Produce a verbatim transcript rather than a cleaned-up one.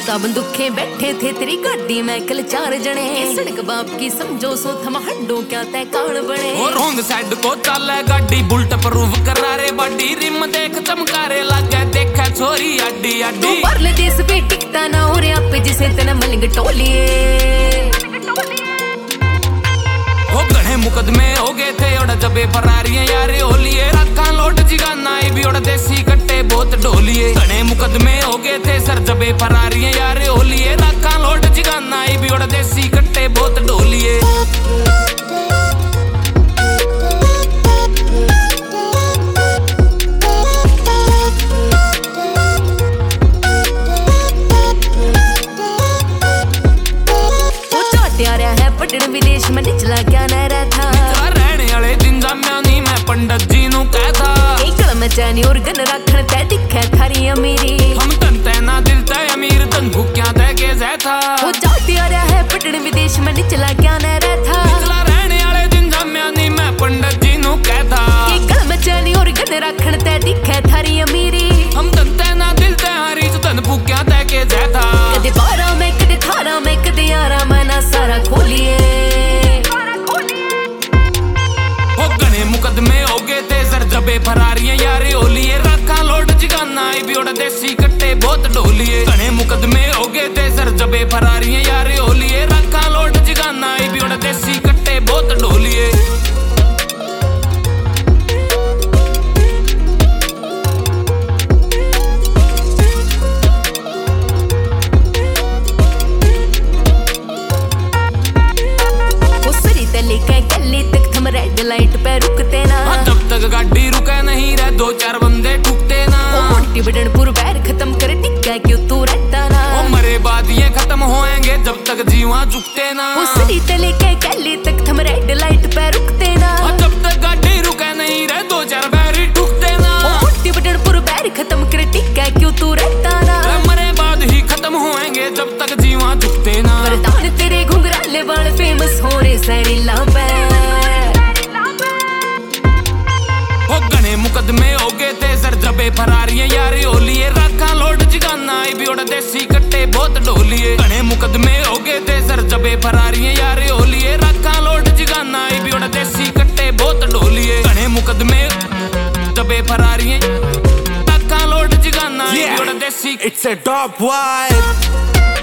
चौदह बंदूके बैठे थे तेरी गाड़ी में कल चार जने। सड़क बाप की समझो सो थम हड्डों क्या तय कान बने। और रोंग साइड को चले गाड़ी बुलट प्रूफ करा रे बड़ी रिम देख चमकारे लागे देखा छोरी अड्डी अड्डी। परले देश पे टिकता ना और यहाँ पे जिसे तना मलिंग टोलिए। हो गणे मुकदमे हो गए थे और जबे फरारियां यारे होलिए। रखा लोट जिगाना भी और देसी कट्टे बहुत ढोलिए। गणे मुकदमे हो गए थे सर जबे फरारियां यारे होलिए। रखा लोट जिगाना भी और देसी कट्टे बहुत ढोलिए। पटन विदेश में निचला क्या न रहता। रहने वाले दिन जाम्या नी मैं पंडित जी नु कहता। एक में चैनी और गन रखन तै दिखे थारी अमीरी। हम तन तैना दिल तै अमीर तन भूखिया तै के जैथा। वो जाती आ रहा है पटन विदेश में निचला क्या न रहता। निचला रहने वाले दिन जाम्या नी मैं पंडित जी नु कहता। एक में चैनी और गन रखन तै दिखे थारी अमीरी। हम तन तैना दिल तै हरी तन भूखिया तै के जैथा। कदे बारह में कदे थारह में कदे यारह में ना सारा खोलिए। मुकदमे हो गए थे सर जबे फरारियां यारे होलिए। रखा लोट जिगाना भी और देसी कट्टे बहुत ढोलिए। घने मुकदमे हो गए थे सर जबे फरारियां यारे होलिए। रखा लोट जिगाना भी और देसी कट्टे बहुत ढोलिए। रेड लाइट पे रुकते ना जब तक गाड़ी रुके नहीं रहे दो चार बंदे ठुकते ना। मोटी बटनपुर बैर खत्म कर टिक्का क्यों तू रहता ना। ओ मरे बाद ये खत्म होएंगे जब तक जीवा झुकते ना। उसरी तले के कैली तक थम रेड लाइट पे रुकते ना। जब तक गाड़ी रुके नहीं रहे दो चार बैरी ठुकते ना। मोटी बटनपुर बैर खत्म कर टिक्का क्यों तू रहता ना। मरे बाद ही खत्म होएंगे जब तक जीवा झुकते ना। वरदान तेरे घुंघराले वाल फेमस हो रे सैरिला पे। घने मुकदमे हो गए थे सर जबे फरारियां यारे होलिए। रखा लोट जिगाना भी और देसी कट्टे बहुत ढोलिए। घने मुकदमे हो गए थे सर जबे फरारियां यारे होलिए। रखा लोट जिगाना भी और देसी कट्टे बहुत ढोलिए। घने मुकदमे जबे फरारियां रखा लोट जिगाना भी और देसी। It's a top vibe.